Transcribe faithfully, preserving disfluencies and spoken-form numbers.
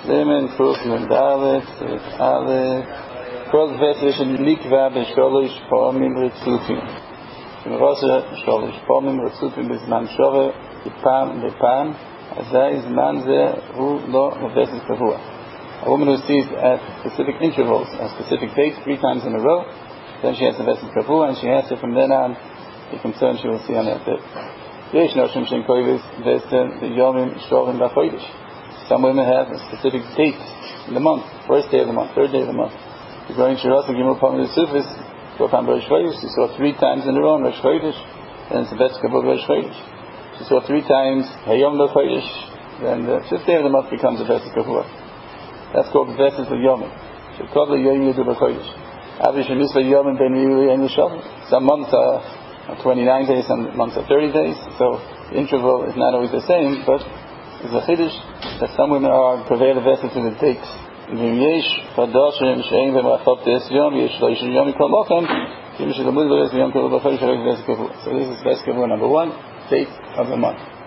Simen, Kuf, Mendalet, Ale, Kol Vesesh, Nikva, Besholish, Pomim, Ritzufim. Rosha, Sholish, Pomim, Ritzufim, Bizman Shove, Ipam, Lepam, Azai, Zman Ze, Hu, Lo, Vesesh, Kavua. A woman who sees at specific intervals, at specific dates, three times in a row, then she has the Vesesh, Kavua, and she has to, from then on, be concerned she will see on that day. Yesh Noshim Shem Koivis, Vesten, the Yomim, Shovim, Bachoidish. Some women have a specific date in the month, first day of the month, third day of the month. You're going to Rosh Gimel Pamid Sufis, go up on Rosh Chodesh. She saw three times in a row on Rosh Chodesh, then it's the best Kabul Rosh Chodesh. She saw three times Hayom Lo Chodesh, then the fifth day of the month becomes the best Kabul. That's called the best of the Yomim. Shekov Lo Yom Yedu B'Chodesh. Avish Misva Yomim Ben Yuli and Yishavim. Some months are twenty-nine days, some months are thirty days, so the interval is not always the same, but there's a chiddush that some women are prevail the vessel to the dates. So this is best number one, date of the month.